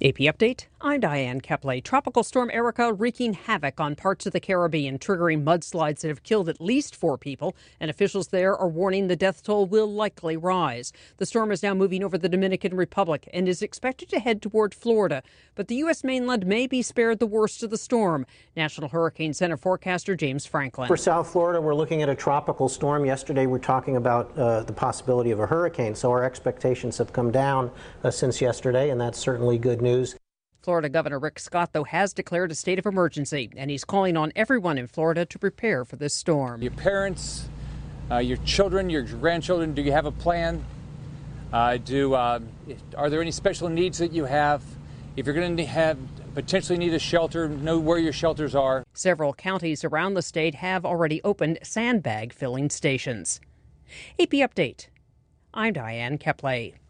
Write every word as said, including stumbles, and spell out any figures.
A P Update, I'm Diane Kepley. Tropical Storm Erica wreaking havoc on parts of the Caribbean, triggering mudslides that have killed at least four people, and officials there are warning the death toll will likely rise. The storm is now moving over the Dominican Republic and is expected to head toward Florida, but the U S mainland may be spared the worst of the storm. National Hurricane Center forecaster James Franklin. For South Florida, we're looking at a tropical storm. Yesterday, we we're talking about uh, the possibility of a hurricane, so our expectations have come down uh, since yesterday, and that's certainly good news. Florida Governor Rick Scott, though, has declared a state of emergency, and he's calling on everyone in Florida to prepare for this storm. Your parents, uh, your children, your grandchildren, do you have a plan? Uh, do uh, are there any special needs that you have? If you're going to have potentially need a shelter, know where your shelters are. Several counties around the state have already opened sandbag filling stations. A P Update. I'm Diane Kepley.